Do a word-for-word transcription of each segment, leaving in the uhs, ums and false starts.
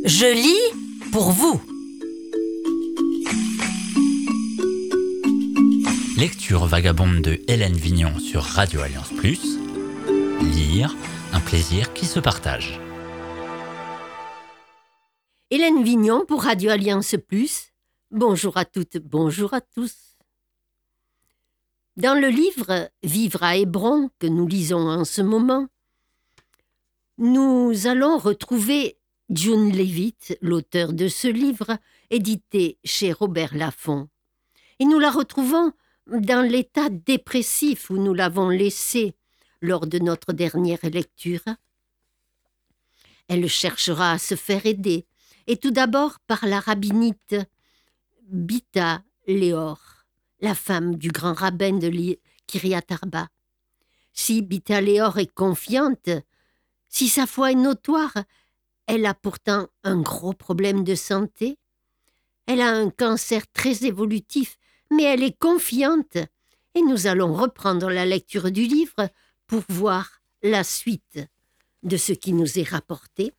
Je lis pour vous. Lecture vagabonde de Hélène Vignon sur Radio Alliance plus. Lire, un plaisir qui se partage. Hélène Vignon pour Radio Alliance plus. Bonjour à toutes, bonjour à tous. Dans le livre « Vivre à Hébron » que nous lisons en ce moment, nous allons retrouver June Leavitt, l'auteur de ce livre, édité chez Robert Laffont. Et nous la retrouvons dans l'état dépressif où nous l'avons laissée lors de notre dernière lecture. Elle cherchera à se faire aider, et tout d'abord par la rabbinite Bita Leor, la femme du grand rabbin de Kiryat Arba. Si Bita Leor est confiante, si sa foi est notoire, elle a pourtant un gros problème de santé. Elle a un cancer très évolutif, mais elle est confiante. Et nous allons reprendre la lecture du livre pour voir la suite de ce qui nous est rapporté.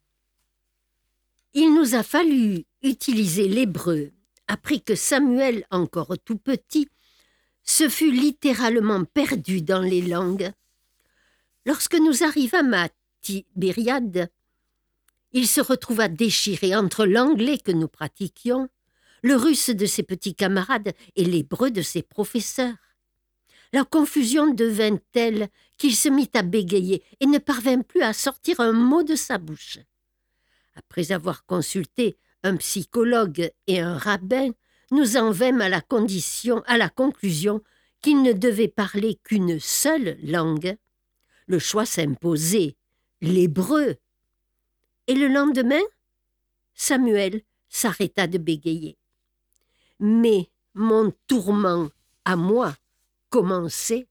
Il nous a fallu utiliser l'hébreu après que Samuel, encore tout petit, se fut littéralement perdu dans les langues. Lorsque nous arrivâmes à Tibériade, il se retrouva déchiré entre l'anglais que nous pratiquions, le russe de ses petits camarades et l'hébreu de ses professeurs. La confusion devint telle qu'il se mit à bégayer et ne parvint plus à sortir un mot de sa bouche. Après avoir consulté un psychologue et un rabbin, nous en vînmes à la condition, à la conclusion qu'il ne devait parler qu'une seule langue. Le choix s'imposait, l'hébreu. Et le lendemain, Samuel s'arrêta de bégayer. Mais mon tourment à moi commençait.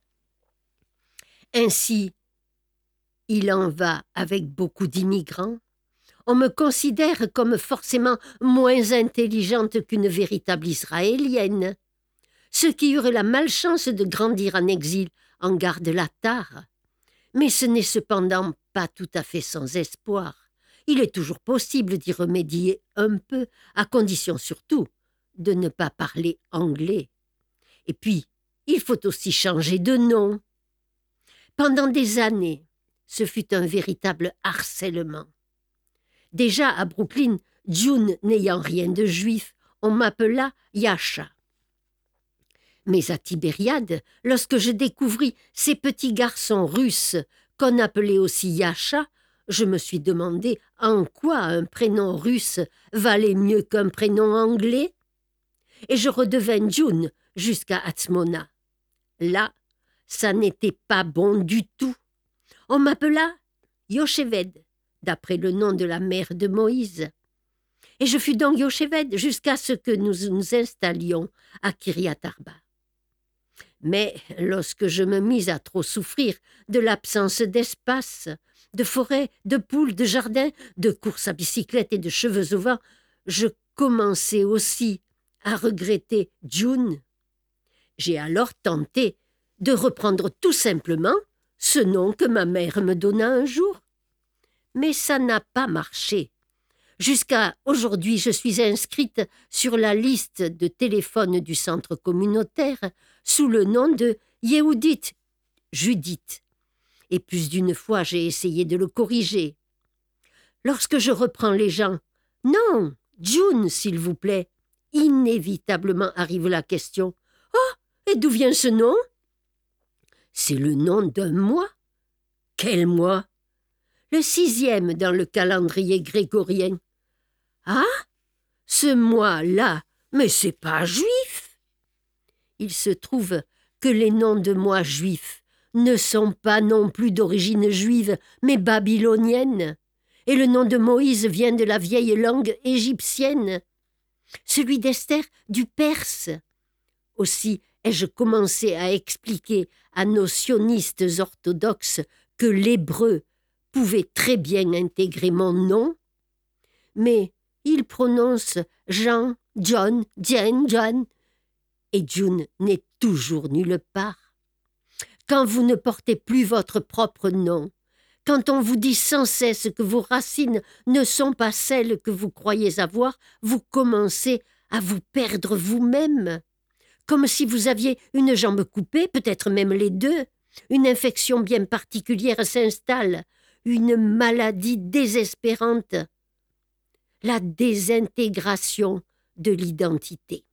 Ainsi, il en va avec beaucoup d'immigrants. On me considère comme forcément moins intelligente qu'une véritable Israélienne. Ceux qui eurent la malchance de grandir en exil en gardent la tare. Mais ce n'est cependant pas tout à fait sans espoir. Il est toujours possible d'y remédier un peu, à condition surtout de ne pas parler anglais. Et puis, il faut aussi changer de nom. Pendant des années, ce fut un véritable harcèlement. Déjà à Brooklyn, June n'ayant rien de juif, on m'appela Yasha. Mais à Tibériade, lorsque je découvris ces petits garçons russes qu'on appelait aussi Yasha, je me suis demandé en quoi un prénom russe valait mieux qu'un prénom anglais. Et je redevins June jusqu'à Hatzmona. Là, ça n'était pas bon du tout. On m'appela Yocheved, d'après le nom de la mère de Moïse. Et je fus donc Yocheved jusqu'à ce que nous nous installions à Kiryat Arba. Mais lorsque je me mis à trop souffrir de l'absence d'espace, de forêt, de poules, de jardins, de courses à bicyclette et de cheveux au vent, je commençais aussi à regretter June. J'ai alors tenté de reprendre tout simplement ce nom que ma mère me donna un jour. Mais ça n'a pas marché. Jusqu'à aujourd'hui, je suis inscrite sur la liste de téléphone du centre communautaire sous le nom de Yehudit, Judith. Et plus d'une fois, j'ai essayé de le corriger. Lorsque je reprends les gens, « Non, June, s'il vous plaît », inévitablement arrive la question, « Oh, et d'où vient ce nom ?» C'est le nom d'un mois. Quel mois? Le sixième dans le calendrier grégorien. Ah, ce mois-là, mais c'est pas juif. Il se trouve que les noms de mois juifs ne sont pas non plus d'origine juive, mais babylonienne. Et le nom de Moïse vient de la vieille langue égyptienne. Celui d'Esther, du perse. Aussi ai-je commencé à expliquer à nos sionistes orthodoxes que l'hébreu pouvait très bien intégrer mon nom. Mais ils prononcent Jean, John, Jen, John, et June n'est toujours nulle part. Quand vous ne portez plus votre propre nom, Quand on vous dit sans cesse que vos racines ne sont pas celles que vous croyez avoir, vous commencez à vous perdre vous-même. Comme si vous aviez une jambe coupée, peut-être même les deux. Une infection bien particulière s'installe, une maladie désespérante. La désintégration de l'identité.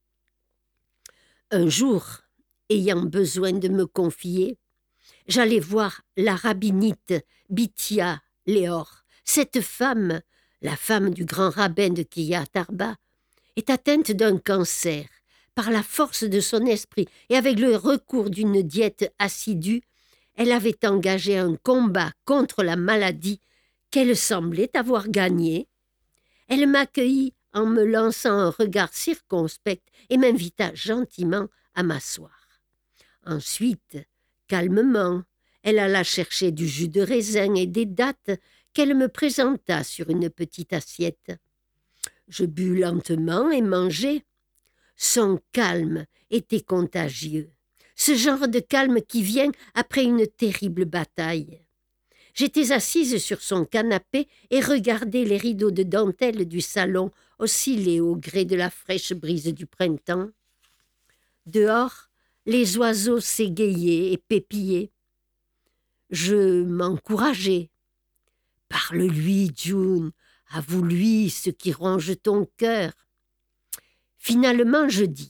Un jour, ayant besoin de me confier, j'allais voir la rabbinite Bithia Léor. Cette femme, la femme du grand rabbin de Kiryat Arba, est atteinte d'un cancer. Par la force de son esprit et avec le recours d'une diète assidue, elle avait engagé un combat contre la maladie qu'elle semblait avoir gagné. Elle m'accueillit en me lançant un regard circonspect et m'invita gentiment à m'asseoir. Ensuite, calmement, elle alla chercher du jus de raisin et des dattes qu'elle me présenta sur une petite assiette. Je bus lentement et mangeai. Son calme était contagieux, ce genre de calme qui vient après une terrible bataille. J'étais assise sur son canapé et regardais les rideaux de dentelle du salon osciller au gré de la fraîche brise du printemps. Dehors, les oiseaux s'égayaient et pépillaient. Je m'encourageais. « Parle-lui, June, avoue-lui ce qui ronge ton cœur. » Finalement, je dis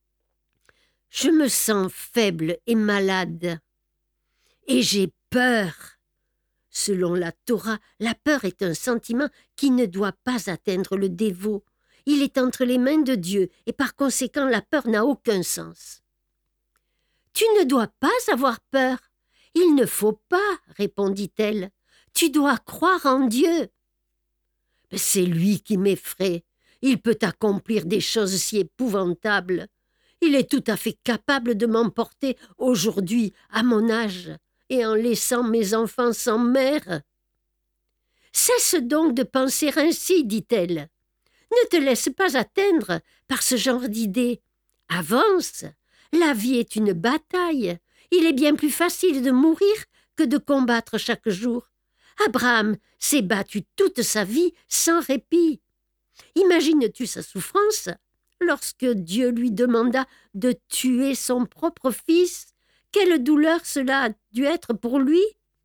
« Je me sens faible et malade, et j'ai peur. » Selon la Torah, la peur est un sentiment qui ne doit pas atteindre le dévot. Il est entre les mains de Dieu, et par conséquent, la peur n'a aucun sens. « Tu ne dois pas avoir peur. Il ne faut pas, répondit-elle. Tu dois croire en Dieu. » C'est lui qui m'effraie. Il peut accomplir des choses si épouvantables. Il est tout à fait capable de m'emporter aujourd'hui, à mon âge, et en laissant mes enfants sans mère. « Cesse donc de penser ainsi, dit-elle. Ne te laisse pas atteindre par ce genre d'idées. Avance. La vie est une bataille. Il est bien plus facile de mourir que de combattre chaque jour. Abraham s'est battu toute sa vie sans répit. Imagines-tu sa souffrance lorsque Dieu lui demanda de tuer son propre fils? Quelle douleur cela a dû être pour lui? »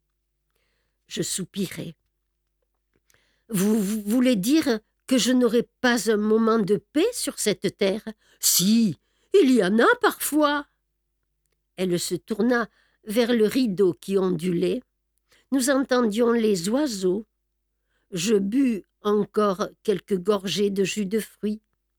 Je soupirai. « Vous, vous voulez dire que je n'aurai pas un moment de paix sur cette terre? Si, il y en a parfois. » Elle se tourna vers le rideau qui ondulait. Nous entendions les oiseaux. Je bus encore quelques gorgées de jus de fruits.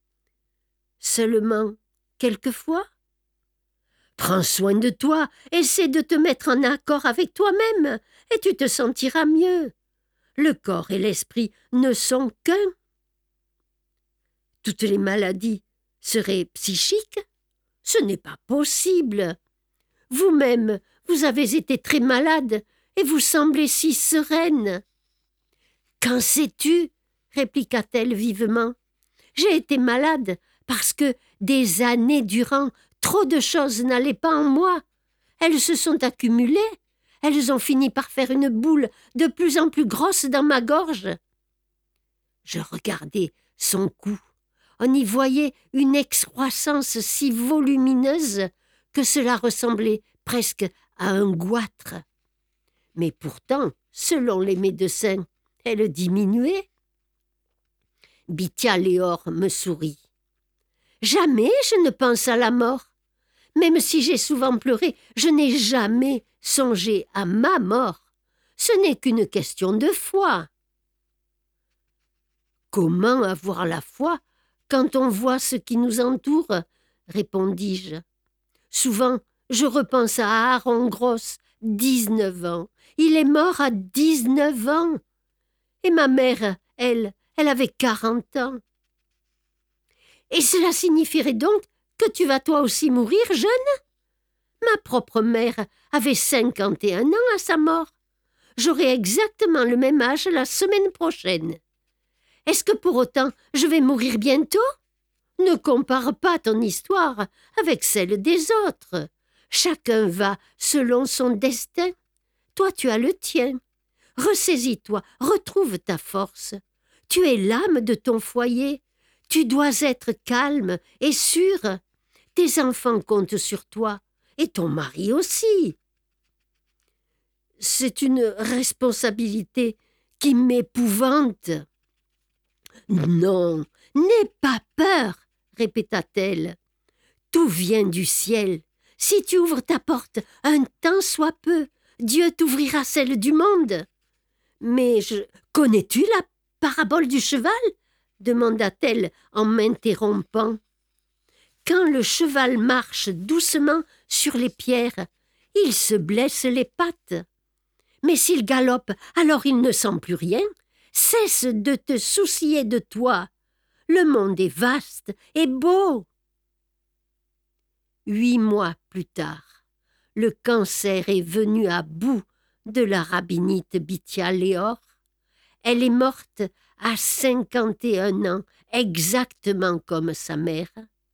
Seulement quelquefois. Prends soin de toi, essaie de te mettre en accord avec toi-même, et tu te sentiras mieux. Le corps et l'esprit ne sont qu'un. Toutes les maladies seraient psychiques? Ce n'est pas possible. Vous-même, vous avez été très malade, et vous semblez si sereine. Qu'en sais-tu? Répliqua-t-elle vivement. J'ai été malade parce que, des années durant, trop de choses n'allaient pas en moi. Elles se sont accumulées. Elles ont fini par faire une boule de plus en plus grosse dans ma gorge. Je regardais son cou. On y voyait une excroissance si volumineuse que cela ressemblait presque à un goitre. Mais pourtant, selon les médecins, elle diminuait. Bithia Léor me sourit. « Jamais je ne pense à la mort. Même si j'ai souvent pleuré, je n'ai jamais songé à ma mort. Ce n'est qu'une question de foi. » « Comment avoir la foi quand on voit ce qui nous entoure ?» répondis-je. Souvent, je repense à Aaron Gross, dix-neuf ans. Il est mort à dix-neuf ans. Et ma mère, elle, elle avait quarante ans. Et cela signifierait donc que tu vas toi aussi mourir jeune? Ma propre mère avait cinquante et un ans à sa mort. J'aurai exactement le même âge la semaine prochaine. Est-ce que pour autant je vais mourir bientôt? Ne compare pas ton histoire avec celle des autres. Chacun va selon son destin. Toi, tu as le tien. Ressaisis-toi, retrouve ta force. Tu es l'âme de ton foyer. Tu dois être calme et sûr. Tes enfants comptent sur toi, et ton mari aussi. C'est une responsabilité qui m'épouvante. Non, n'aie pas peur, répéta-t-elle. Tout vient du ciel. Si tu ouvres ta porte un tant soit peu, Dieu t'ouvrira celle du monde. Mais je... connais-tu la parabole du cheval? Demanda-t-elle en m'interrompant. Quand le cheval marche doucement sur les pierres, il se blesse les pattes. Mais s'il galope, alors il ne sent plus rien. Cesse de te soucier de toi. Le monde est vaste et beau. Huit mois plus tard, le cancer est venu à bout de la rabbinite Bitya Léor. Elle est morte à cinquante et un ans, exactement comme sa mère.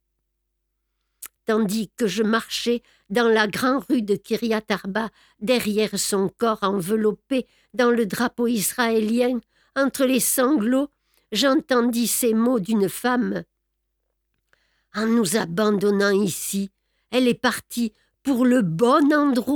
Tandis que je marchais dans la grande rue de Kiryat Arba, derrière son corps enveloppé dans le drapeau israélien, entre les sanglots, j'entendis ces mots d'une femme. « En nous abandonnant ici, elle est partie pour le bon endroit. »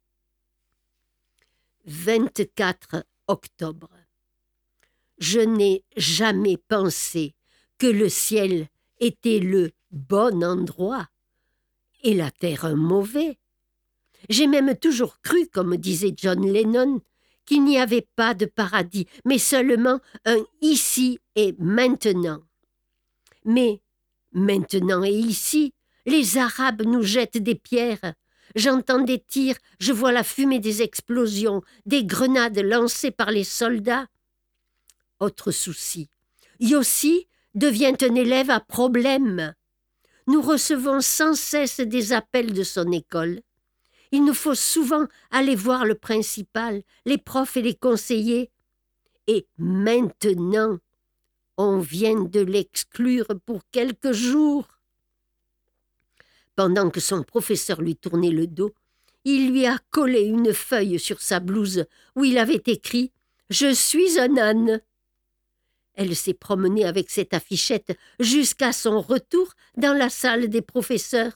vingt-quatre octobre. Je n'ai jamais pensé que le ciel était le bon endroit et la terre un mauvais. J'ai même toujours cru, comme disait John Lennon, qu'il n'y avait pas de paradis, mais seulement un ici et maintenant. Mais maintenant et ici, les Arabes nous jettent des pierres. J'entends des tirs, je vois la fumée des explosions, des grenades lancées par les soldats. Autre souci, Yossi devient un élève à problème. Nous recevons sans cesse des appels de son école. Il nous faut souvent aller voir le principal, les profs et les conseillers. Et maintenant, on vient de l'exclure pour quelques jours. Pendant que son professeur lui tournait le dos, il lui a collé une feuille sur sa blouse où il avait écrit « Je suis un âne ». Elle s'est promenée avec cette affichette jusqu'à son retour dans la salle des professeurs.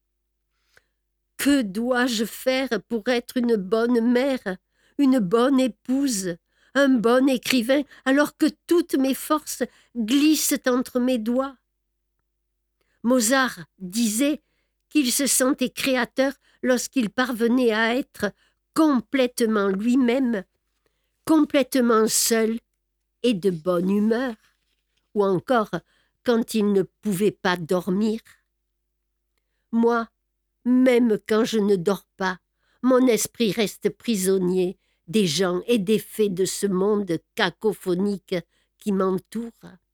Que dois-je faire pour être une bonne mère, une bonne épouse, un bon écrivain, alors que toutes mes forces glissent entre mes doigts? Mozart disait qu'il se sentait créateur lorsqu'il parvenait à être complètement lui-même, complètement seul et de bonne humeur, ou encore quand il ne pouvait pas dormir. Moi, même quand je ne dors pas, mon esprit reste prisonnier des gens et des faits de ce monde cacophonique qui m'entoure.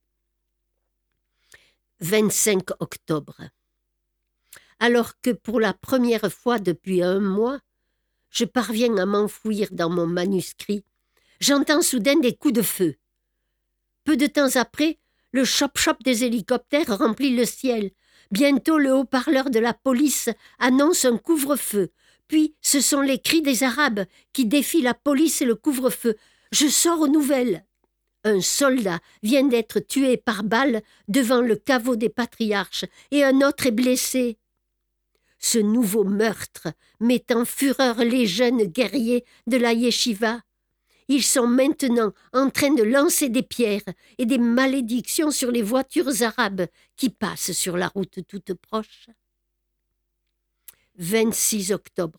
vingt-cinq octobre. Alors que pour la première fois depuis un mois, je parviens à m'enfouir dans mon manuscrit, j'entends soudain des coups de feu. Peu de temps après, le chop-chop des hélicoptères remplit le ciel. Bientôt, le haut-parleur de la police annonce un couvre-feu. Puis, ce sont les cris des Arabes qui défient la police et le couvre-feu. Je sors aux nouvelles. Un soldat vient d'être tué par balle devant le caveau des patriarches et un autre est blessé. Ce nouveau meurtre met en fureur les jeunes guerriers de la yeshiva. Ils sont maintenant en train de lancer des pierres et des malédictions sur les voitures arabes qui passent sur la route toute proche. vingt-six octobre.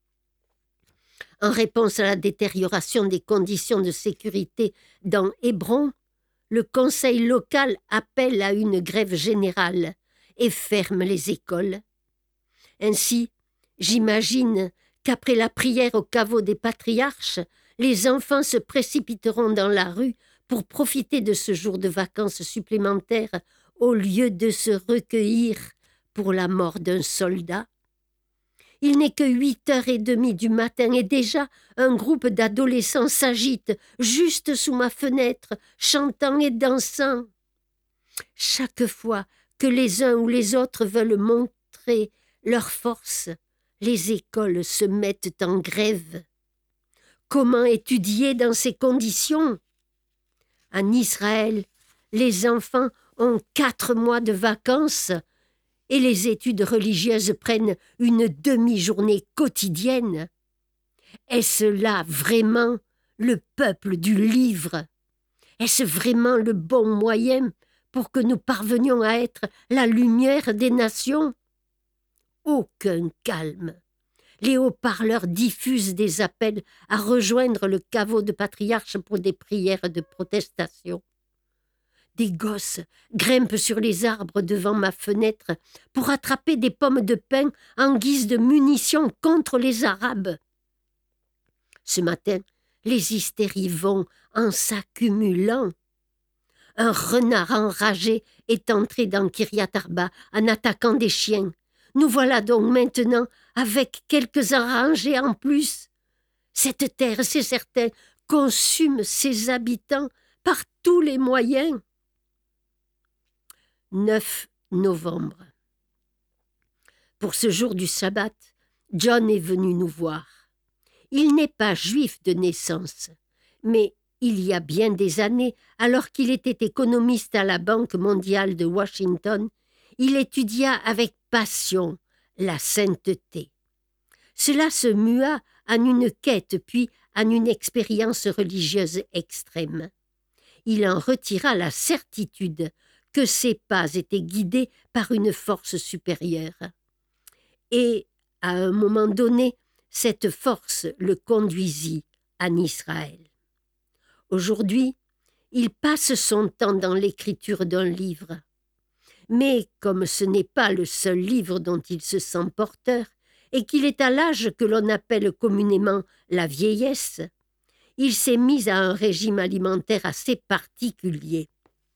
En réponse à la détérioration des conditions de sécurité dans Hébron, le conseil local appelle à une grève générale et ferme les écoles. Ainsi, j'imagine qu'après la prière au caveau des patriarches, les enfants se précipiteront dans la rue pour profiter de ce jour de vacances supplémentaires au lieu de se recueillir pour la mort d'un soldat. Il n'est que huit heures et demie du matin et déjà un groupe d'adolescents s'agite juste sous ma fenêtre, chantant et dansant. Chaque fois que les uns ou les autres veulent montrer leur force, les écoles se mettent en grève. Comment étudier dans ces conditions? En Israël, les enfants ont quatre mois de vacances et les études religieuses prennent une demi-journée quotidienne. Est-ce là vraiment le peuple du livre? Est-ce vraiment le bon moyen pour que nous parvenions à être la lumière des nations? Aucun calme. Les haut-parleurs diffusent des appels à rejoindre le caveau de patriarche pour des prières de protestation. Des gosses grimpent sur les arbres devant ma fenêtre pour attraper des pommes de pin en guise de munitions contre les Arabes. Ce matin, les hystéries vont en s'accumulant. Un renard enragé est entré dans Kiryat Arba en attaquant des chiens. Nous voilà donc maintenant avec quelques enragés en plus. Cette terre, c'est certain, consume ses habitants par tous les moyens. neuf novembre. Pour ce jour du sabbat, John est venu nous voir. Il n'est pas juif de naissance, mais il y a bien des années, alors qu'il était économiste à la Banque mondiale de Washington, il étudia avec passion la sainteté. Cela se mua en une quête puis en une expérience religieuse extrême. Il en retira la certitude que ses pas étaient guidés par une force supérieure. Et, à un moment donné, cette force le conduisit en Israël. Aujourd'hui, il passe son temps dans l'écriture d'un livre. Mais comme ce n'est pas le seul livre dont il se sent porteur, et qu'il est à l'âge que l'on appelle communément la vieillesse, il s'est mis à un régime alimentaire assez particulier.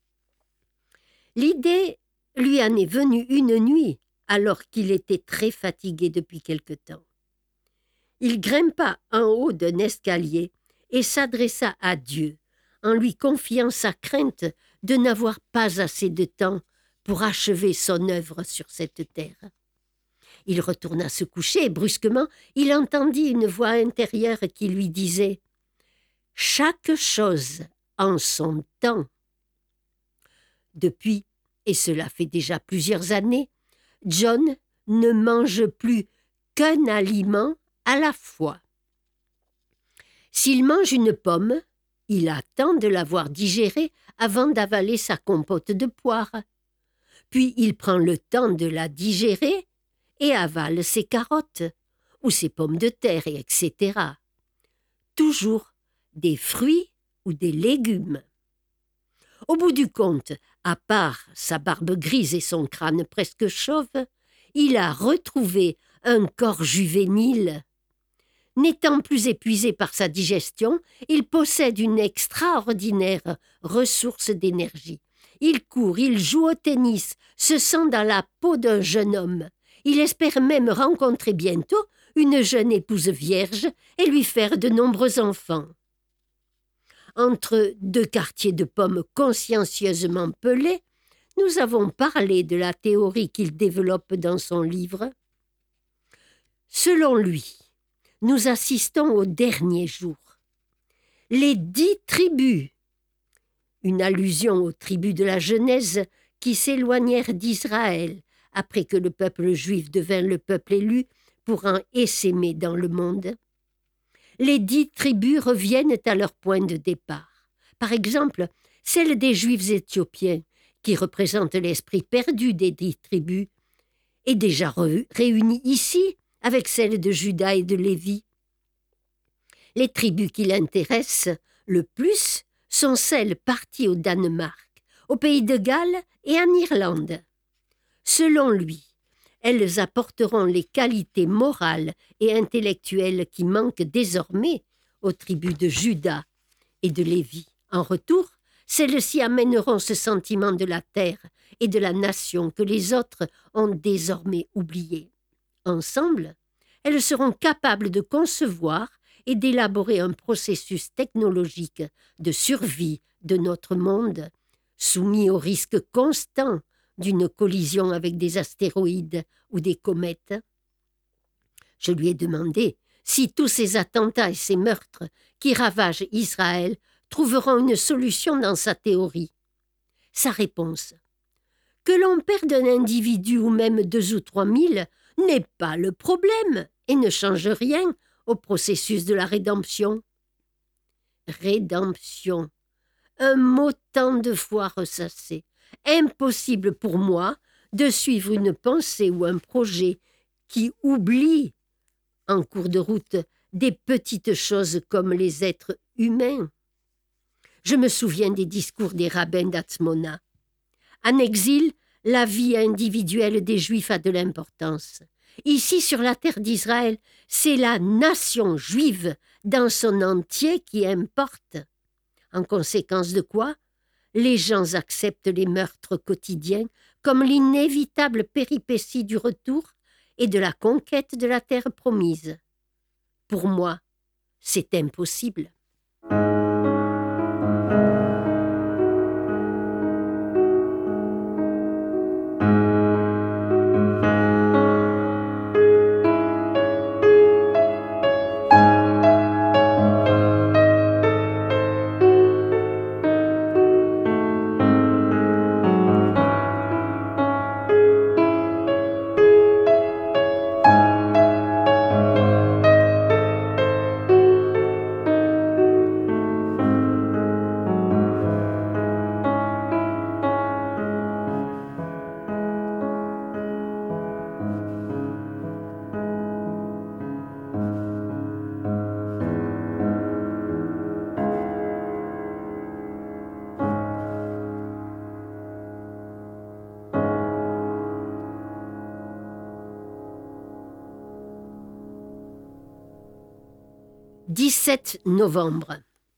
L'idée lui en est venue une nuit, alors qu'il était très fatigué depuis quelque temps. Il grimpa en haut d'un escalier et s'adressa à Dieu, en lui confiant sa crainte de n'avoir pas assez de temps pour achever son œuvre sur cette terre. Il retourna se coucher et brusquement, il entendit une voix intérieure qui lui disait « Chaque chose en son temps ». Depuis, et cela fait déjà plusieurs années, John ne mange plus qu'un aliment à la fois. S'il mange une pomme, il attend de l'avoir digérée avant d'avaler sa compote de poire. Puis il prend le temps de la digérer et avale ses carottes, ou ses pommes de terre, et et cetera. Toujours des fruits ou des légumes. Au bout du compte, à part sa barbe grise et son crâne presque chauve, il a retrouvé un corps juvénile. N'étant plus épuisé par sa digestion, il possède une extraordinaire ressource d'énergie. Il court, il joue au tennis, se sent dans la peau d'un jeune homme. Il espère même rencontrer bientôt une jeune épouse vierge et lui faire de nombreux enfants. Entre deux quartiers de pommes consciencieusement pelés, nous avons parlé de la théorie qu'il développe dans son livre. Selon lui, nous assistons au dernier jour. Les dix tribus, une allusion aux tribus de la Genèse qui s'éloignèrent d'Israël après que le peuple juif devint le peuple élu pour en essaimer dans le monde. Les dix tribus reviennent à leur point de départ. Par exemple, celle des Juifs éthiopiens, qui représente l'esprit perdu des dix tribus, est déjà re- réunie ici avec celle de Juda et de Lévi. Les tribus qui l'intéressent le plus sont celles parties au Danemark, au pays de Galles et en Irlande. Selon lui, elles apporteront les qualités morales et intellectuelles qui manquent désormais aux tribus de Juda et de Lévi. En retour, celles-ci amèneront ce sentiment de la terre et de la nation que les autres ont désormais oublié. Ensemble, elles seront capables de concevoir et d'élaborer un processus technologique de survie de notre monde, soumis au risque constant d'une collision avec des astéroïdes ou des comètes. Je lui ai demandé si tous ces attentats et ces meurtres qui ravagent Israël trouveront une solution dans sa théorie. Sa réponse: que l'on perde un individu ou même deux ou trois mille n'est pas le problème et ne change rien au processus de la rédemption. Rédemption, un mot tant de fois ressassé. Impossible pour moi de suivre une pensée ou un projet qui oublie, en cours de route, des petites choses comme les êtres humains. Je me souviens des discours des rabbins d'Atzmona. En exil, la vie individuelle des Juifs a de l'importance. Ici, sur la terre d'Israël, c'est la nation juive dans son entier qui importe. En conséquence de quoi, les gens acceptent les meurtres quotidiens comme l'inévitable péripétie du retour et de la conquête de la terre promise. Pour moi, c'est impossible. dix-sept novembre.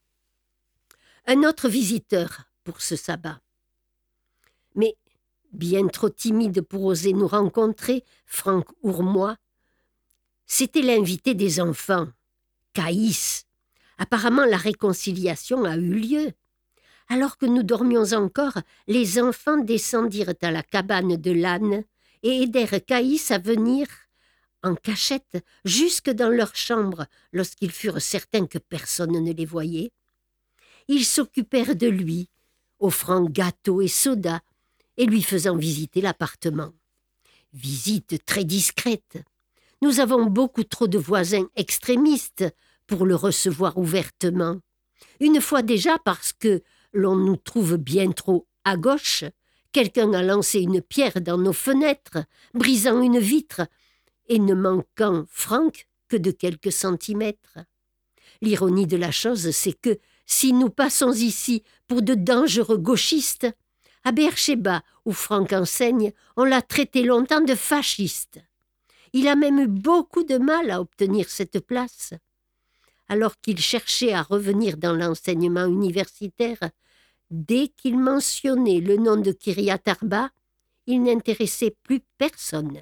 Un autre visiteur pour ce sabbat. Mais, bien trop timide pour oser nous rencontrer, Franck Ourmois, c'était l'invité des enfants, Caïs. Apparemment, la réconciliation a eu lieu. Alors que nous dormions encore, les enfants descendirent à la cabane de l'âne et aidèrent Caïs à venir en cachette, jusque dans leur chambre, lorsqu'ils furent certains que personne ne les voyait. Ils s'occupèrent de lui, offrant gâteaux et sodas, et lui faisant visiter l'appartement. Visite très discrète. Nous avons beaucoup trop de voisins extrémistes pour le recevoir ouvertement. Une fois déjà parce que l'on nous trouve bien trop à gauche, quelqu'un a lancé une pierre dans nos fenêtres, brisant une vitre, et ne manquant Franck que de quelques centimètres. L'ironie de la chose, c'est que, si nous passons ici pour de dangereux gauchistes, à Beersheba, où Franck enseigne, on l'a traité longtemps de fasciste. Il a même eu beaucoup de mal à obtenir cette place. Alors qu'il cherchait à revenir dans l'enseignement universitaire, dès qu'il mentionnait le nom de Kiryat Arba, il n'intéressait plus personne.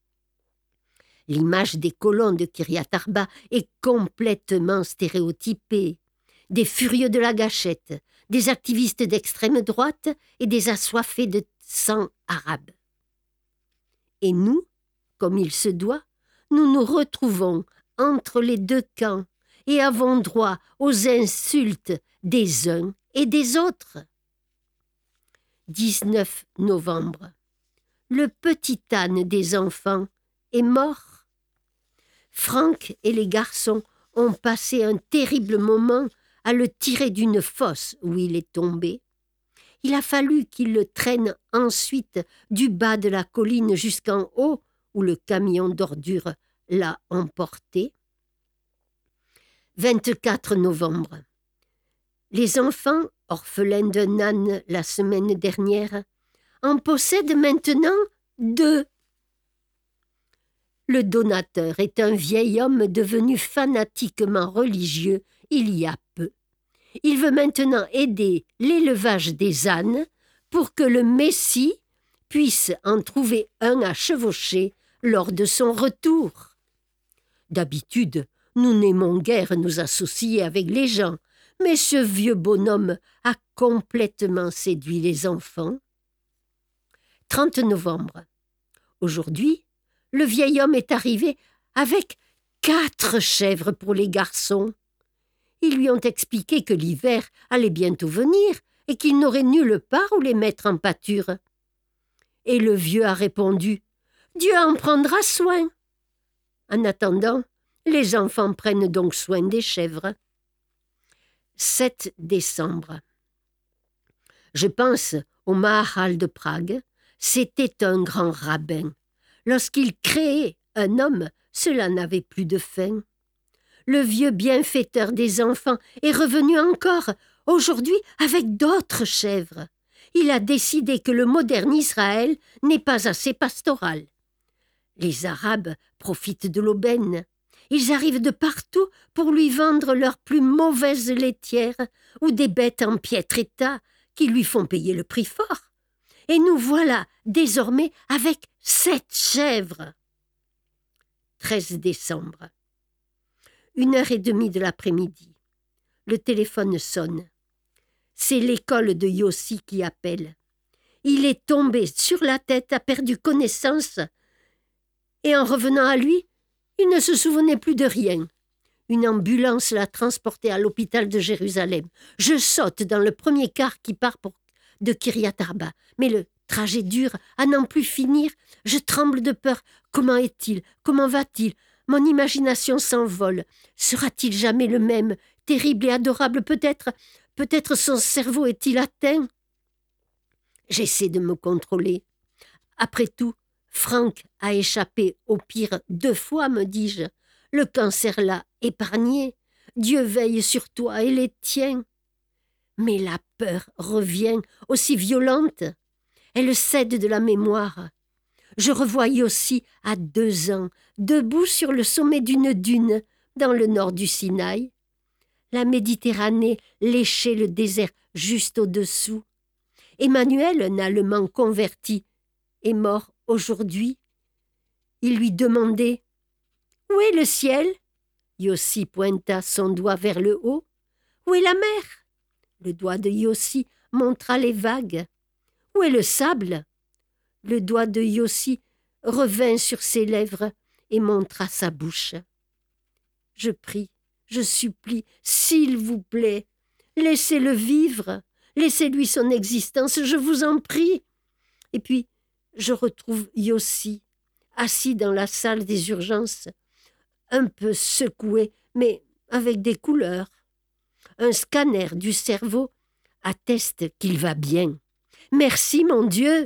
L'image des colons de Kiryat Arba est complètement stéréotypée. Des furieux de la gâchette, des activistes d'extrême droite et des assoiffés de sang arabe. Et nous, comme il se doit, nous nous retrouvons entre les deux camps et avons droit aux insultes des uns et des autres. dix-neuf novembre. Le petit âne des enfants est mort. Franck et les garçons ont passé un terrible moment à le tirer d'une fosse où il est tombé. Il a fallu qu'ils le traînent ensuite du bas de la colline jusqu'en haut où le camion d'ordures l'a emporté. vingt-quatre novembre. Les enfants, orphelins d'un âne la semaine dernière, en possèdent maintenant deux. Le donateur est un vieil homme devenu fanatiquement religieux il y a peu. Il veut maintenant aider l'élevage des ânes pour que le Messie puisse en trouver un à chevaucher lors de son retour. D'habitude, nous n'aimons guère nous associer avec les gens, mais ce vieux bonhomme a complètement séduit les enfants. trente novembre. Aujourd'hui, le vieil homme est arrivé avec Quatre chèvres pour les garçons. Ils lui ont expliqué que l'hiver allait bientôt venir et qu'il n'aurait nulle part où les mettre en pâture. Et le vieux a répondu « Dieu en prendra soin ». En attendant, les enfants prennent donc soin des chèvres. sept décembre. Je pense au Maharal de Prague. C'était un grand rabbin. Lorsqu'il créait un homme, cela n'avait plus de fin. Le vieux bienfaiteur des enfants est revenu encore, aujourd'hui avec d'autres chèvres. Il a décidé que le moderne Israël n'est pas assez pastoral. Les Arabes profitent de l'aubaine. Ils arrivent de partout pour lui vendre leurs plus mauvaises laitières ou des bêtes en piètre état qui lui font payer le prix fort. Et nous voilà désormais avec sept chèvres. treize décembre. Une heure et demie de l'après-midi. Le téléphone sonne. C'est l'école de Yossi qui appelle. Il est tombé sur la tête, a perdu connaissance. Et en revenant à lui, il ne se souvenait plus de rien. Une ambulance l'a transporté à l'hôpital de Jérusalem. Je saute dans le premier car qui part pour, de Kiryat Arba. Mais le trajet dure à n'en plus finir. Je tremble de peur. Comment est-il? Comment va-t-il? Mon imagination s'envole. Sera-t-il jamais le même? Terrible et adorable peut-être? Peut-être son cerveau est-il atteint? J'essaie de me contrôler. Après tout, Franck a échappé au pire deux fois, me dis-je. Le cancer l'a épargné. Dieu veille sur toi et les tiens. Mais la peur revient, aussi violente. Elle cède de la mémoire. Je revois Yossi à deux ans, debout sur le sommet d'une dune, dans le nord du Sinaï. La Méditerranée léchait le désert juste au-dessous. Emmanuel, un Allemand converti, est mort aujourd'hui. Il lui demandait « Où est le ciel ?» Yossi pointa son doigt vers le haut. « Où est la mer ?» Le doigt de Yossi montra les vagues. « Où est le sable ?» Le doigt de Yossi revint sur ses lèvres et montra sa bouche. Je prie, je supplie, s'il vous plaît, laissez-le vivre, laissez-lui son existence, je vous en prie. Et puis, je retrouve Yossi, assis dans la salle des urgences, un peu secoué, mais avec des couleurs. Un scanner du cerveau atteste qu'il va bien. Merci, mon Dieu!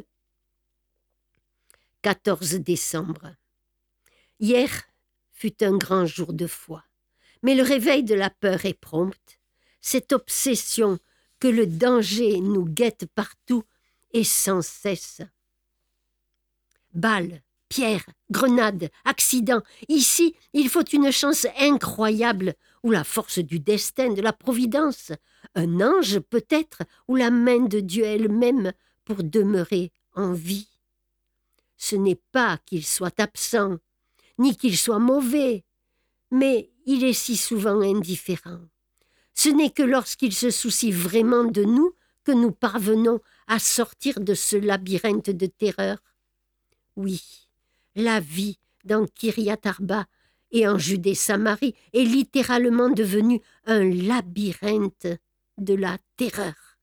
quatorze décembre. Hier fut un grand jour de foi, mais le réveil de la peur est prompt. Cette obsession que le danger nous guette partout et sans cesse. Balles, pierres, grenades, accidents. Ici, il faut une chance incroyable, ou la force du destin, de la providence, un ange peut-être, ou la main de Dieu elle-même pour demeurer en vie. Ce n'est pas qu'il soit absent, ni qu'il soit mauvais, mais il est si souvent indifférent. Ce n'est que lorsqu'il se soucie vraiment de nous que nous parvenons à sortir de ce labyrinthe de terreur. Oui, la vie dans Kiryat Arba et en Judée-Samarie est littéralement devenue un labyrinthe de la terreur.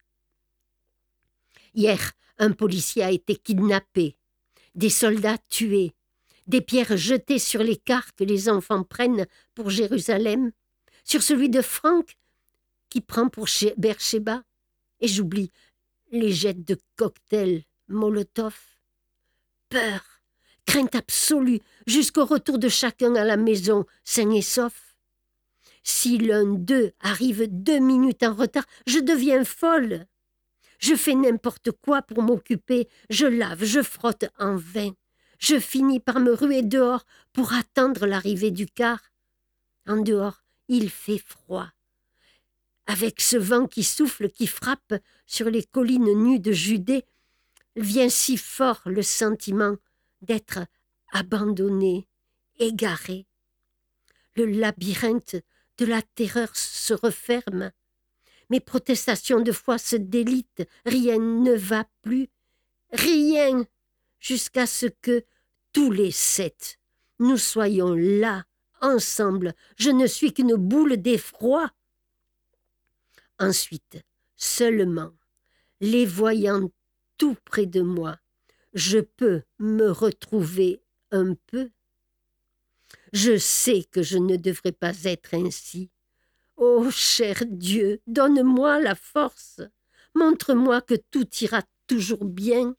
Hier, un policier a été kidnappé, des soldats tués, des pierres jetées sur les cars que les enfants prennent pour Jérusalem, sur celui de Franck qui prend pour Beersheba, et j'oublie les jets de cocktails Molotov. Peur, crainte absolue, jusqu'au retour de chacun à la maison, sain et sauf. Si l'un d'eux arrive deux minutes en retard, je deviens folle. Je fais n'importe quoi pour m'occuper, je lave, je frotte en vain. Je finis par me ruer dehors pour attendre l'arrivée du car. En dehors, il fait froid. Avec ce vent qui souffle, qui frappe sur les collines nues de Judée, vient si fort le sentiment d'être abandonné, égaré. Le labyrinthe de la terreur se referme. Mes protestations de foi se délitent, rien ne va plus, rien, jusqu'à ce que, tous les sept, nous soyons là, ensemble, je ne suis qu'une boule d'effroi. Ensuite, seulement, les voyant tout près de moi, je peux me retrouver un peu. Je sais que je ne devrais pas être ainsi. Ô cher Dieu, donne-moi la force. Montre-moi que tout ira toujours bien.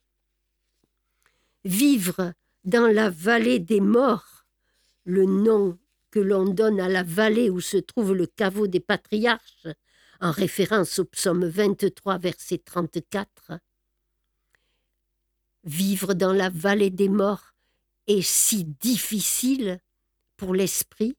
Vivre dans la vallée des morts, le nom que l'on donne à la vallée où se trouve le caveau des patriarches, en référence au psaume vingt-trois, verset trente-quatre. Vivre dans la vallée des morts est si difficile pour l'esprit.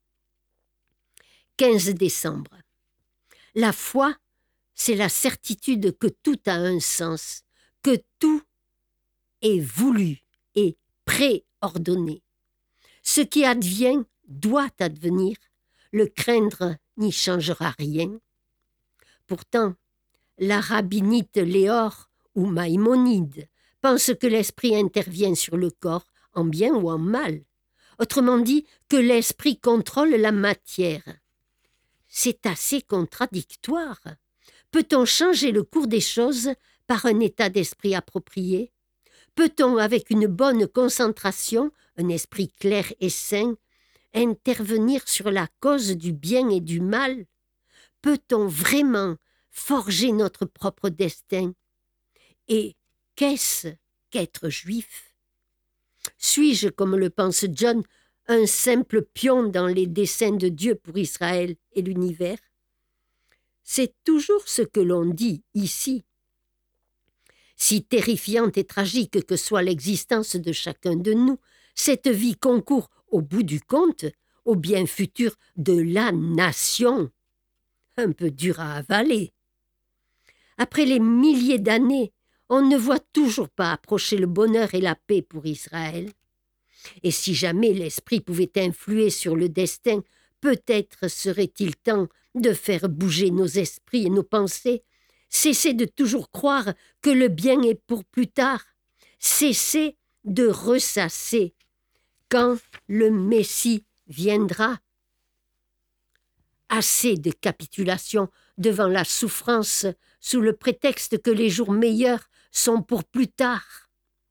quinze décembre. La foi, c'est la certitude que tout a un sens, que tout est voulu et préordonné. Ce qui advient doit advenir, le craindre n'y changera rien. Pourtant, la rabbinite Léor ou Maïmonide pense que l'esprit intervient sur le corps, en bien ou en mal. Autrement dit, que l'esprit contrôle la matière. C'est assez contradictoire. Peut-on changer le cours des choses par un état d'esprit approprié? Peut-on, avec une bonne concentration, un esprit clair et sain, intervenir sur la cause du bien et du mal? Peut-on vraiment forger notre propre destin? Et qu'est-ce qu'être juif? Suis-je, comme le pense John, un simple pion dans les desseins de Dieu pour Israël et l'univers? C'est toujours ce que l'on dit ici. Si terrifiante et tragique que soit l'existence de chacun de nous, cette vie concourt, au bout du compte, au bien futur de la nation. Un peu dur à avaler. Après les milliers d'années, on ne voit toujours pas approcher le bonheur et la paix pour Israël. Et si jamais l'esprit pouvait influer sur le destin, peut-être serait-il temps de faire bouger nos esprits et nos pensées, cesser de toujours croire que le bien est pour plus tard, cesser de ressasser quand le Messie viendra. Assez de capitulation devant la souffrance sous le prétexte que les jours meilleurs sont pour plus tard.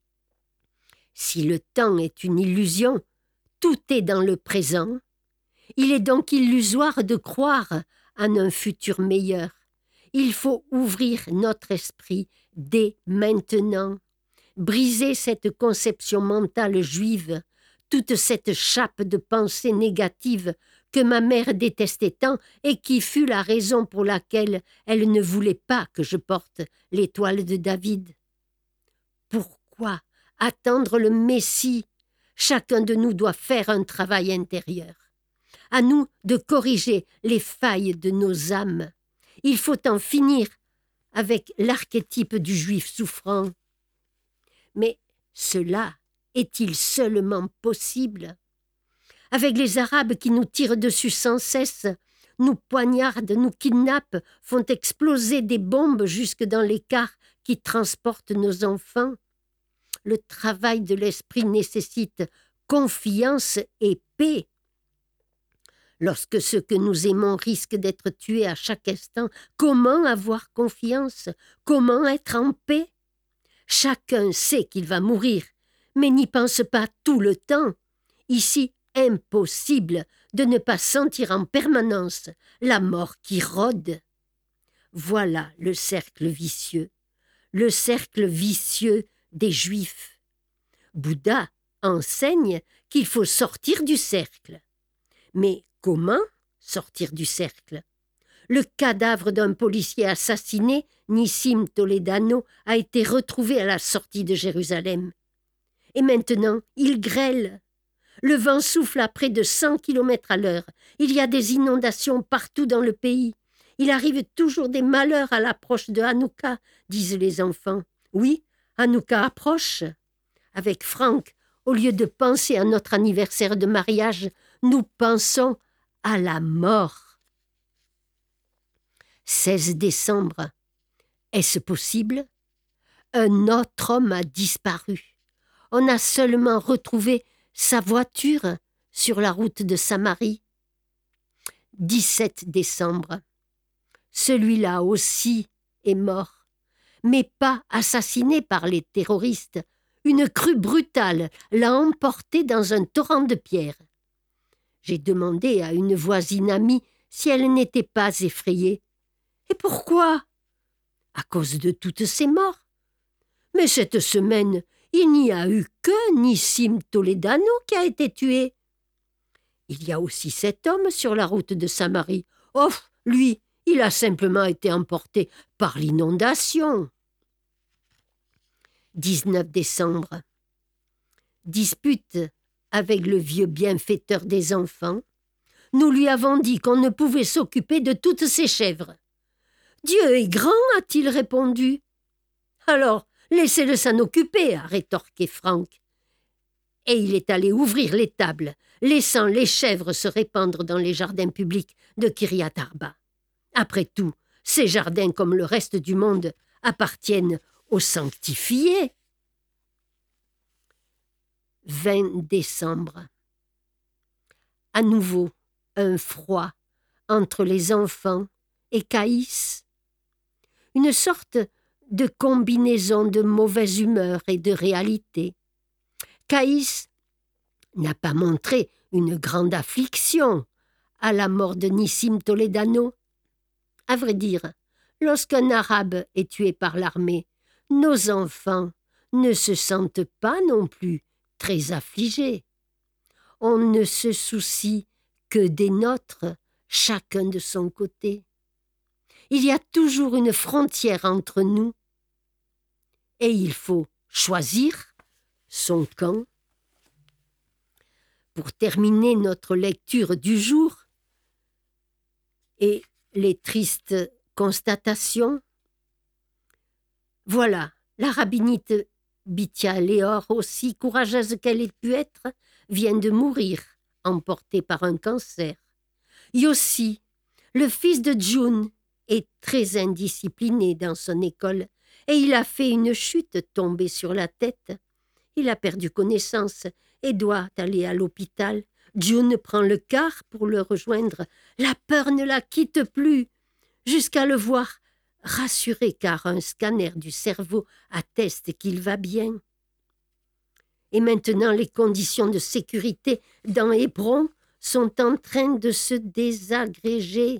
Si le temps est une illusion, tout est dans le présent. Il est donc illusoire de croire en un futur meilleur. Il faut ouvrir notre esprit dès maintenant, briser cette conception mentale juive, toute cette chape de pensées négatives que ma mère détestait tant et qui fut la raison pour laquelle elle ne voulait pas que je porte l'étoile de David. Pourquoi attendre le Messie? Chacun de nous doit faire un travail intérieur. À nous de corriger les failles de nos âmes. Il faut en finir avec l'archétype du juif souffrant. Mais cela est-il seulement possible? Avec les Arabes qui nous tirent dessus sans cesse, nous poignardent, nous kidnappent, font exploser des bombes jusque dans les cars qui transportent nos enfants. Le travail de l'esprit nécessite confiance et paix. Lorsque ceux que nous aimons risquent d'être tués à chaque instant, comment avoir confiance? Comment être en paix? Chacun sait qu'il va mourir, mais n'y pense pas tout le temps. Ici, impossible de ne pas sentir en permanence la mort qui rôde. Voilà le cercle vicieux, le cercle vicieux des Juifs. Bouddha enseigne qu'il faut sortir du cercle. Mais comment sortir du cercle? Le cadavre d'un policier assassiné, Nissim Toledano, a été retrouvé à la sortie de Jérusalem. Et maintenant, il grêle. Le vent souffle à près de cent kilomètres à l'heure. Il y a des inondations partout dans le pays. Il arrive toujours des malheurs à l'approche de Hanouka, disent les enfants. Oui, Hanouka approche. Avec Franck, au lieu de penser à notre anniversaire de mariage, nous pensons à la mort. seize décembre. Est-ce possible? Un autre homme a disparu. On a seulement retrouvé sa voiture, sur la route de Samarie. dix-sept décembre. Celui-là aussi est mort, mais pas assassiné par les terroristes. Une crue brutale l'a emporté dans un torrent de pierres. J'ai demandé à une voisine amie si elle n'était pas effrayée. « Et pourquoi ?»« À cause de toutes ces morts. Mais cette semaine, il n'y a eu que Nissim Toledano qui a été tué. Il y a aussi cet homme sur la route de Samarie. Oh, lui, il a simplement été emporté par l'inondation. » dix-neuf décembre. Dispute avec le vieux bienfaiteur des enfants. Nous lui avons dit qu'on ne pouvait s'occuper de toutes ces chèvres. « Dieu est grand, a-t-il répondu. »« Alors, laissez-le s'en occuper, a rétorqué Franck. Et il est allé ouvrir l'étable, laissant les chèvres se répandre dans les jardins publics de Kiryat Arba. Après tout, ces jardins, comme le reste du monde, appartiennent aux sanctifiés. vingt décembre. À nouveau, un froid entre les enfants et Caïs. Une sorte de combinaison de mauvaise humeur et de réalité. Caïs n'a pas montré une grande affliction à la mort de Nissim Toledano. À vrai dire, lorsqu'un Arabe est tué par l'armée, nos enfants ne se sentent pas non plus très affligés. On ne se soucie que des nôtres, chacun de son côté. Il y a toujours une frontière entre nous et il faut choisir son camp. Pour terminer notre lecture du jour et les tristes constatations, voilà, la rabbinite Bitya Léor, aussi courageuse qu'elle ait pu être, vient de mourir, emportée par un cancer. Yossi, le fils de June, est très indiscipliné dans son école et il a fait une chute tombée sur la tête. Il a perdu connaissance et doit aller à l'hôpital. June prend le car pour le rejoindre. La peur ne la quitte plus, jusqu'à le voir rassuré car un scanner du cerveau atteste qu'il va bien. Et maintenant, les conditions de sécurité dans Hébron sont en train de se désagréger.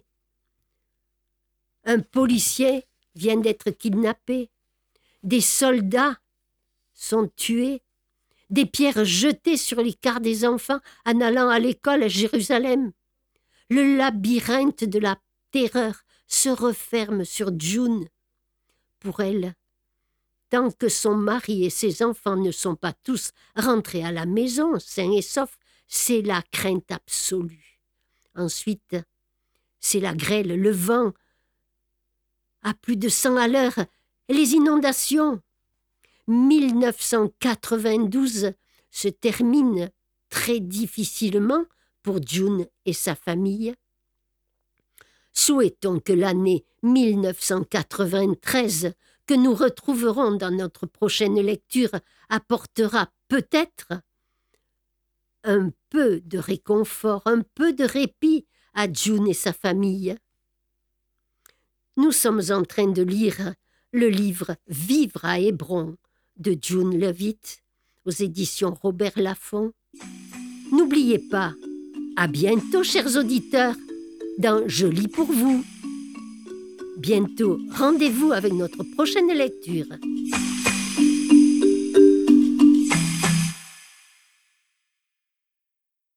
Un policier vient d'être kidnappé. Des soldats sont tués. Des pierres jetées sur les cars des enfants en allant à l'école à Jérusalem. Le labyrinthe de la terreur se referme sur June. Pour elle, tant que son mari et ses enfants ne sont pas tous rentrés à la maison, sains et saufs, c'est la crainte absolue. Ensuite, c'est la grêle, le vent à plus de cent à l'heure et les inondations. mille neuf cent quatre-vingt-douze se termine très difficilement pour June et sa famille. Souhaitons que l'année mille neuf cent quatre-vingt-treize, que nous retrouverons dans notre prochaine lecture, apportera peut-être un peu de réconfort, un peu de répit à June et sa famille. Nous sommes en train de lire le livre « Vivre à Hébron » de June Levitt, aux éditions Robert Laffont. N'oubliez pas, à bientôt, chers auditeurs, dans Je lis pour vous. Bientôt, rendez-vous avec notre prochaine lecture.